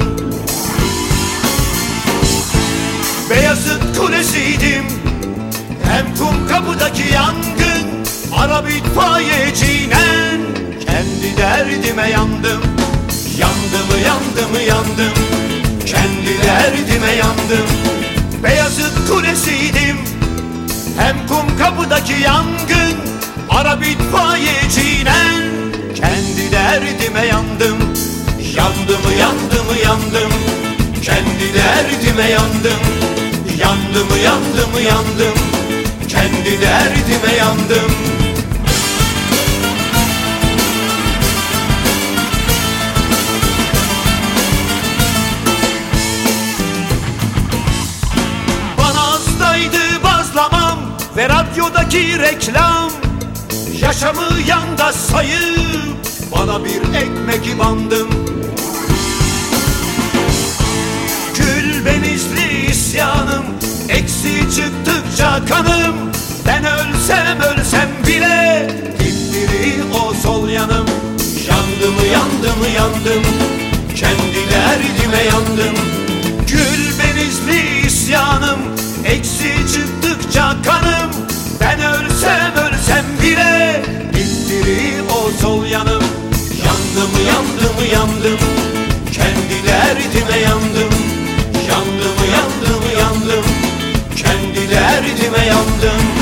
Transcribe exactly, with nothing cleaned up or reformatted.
Beyazıt Kulesi'ydim, hem Kumkapı'daki yangın. Arap itfaiyeciyle kendi derdime yandım. Yandım, yandım, yandım, kendi derdime yandım. Beyazıt Kulesi'ydim, hem Kumkapı'daki yangın. Arap itfaiyeciyle kendi derdime yandım. Yandım, yandım, yandım, kendi derdime yandım. Yandım, yandım, yandım, kendi derdime yandım. Bana hastaydı bazlamam ve radyodaki reklam. Yaşamı yanda sayıp bana bir ekmek bandım. Gül benizli isyanım, eksi çıktıkça kanım. Ben ölsem ölsem bile dipdiri o sol yanım. Yandım, yandım, yandım, kendi derdime yandım. Gül benizli isyanım, eksi çıktıkça kanım. Ben ölsem ölsem bile dipdiri o sol yanım. Yandım, yandım, yandım, kendi derdime yandım. Yandım, yandım, yandım, kendi derdime yandım.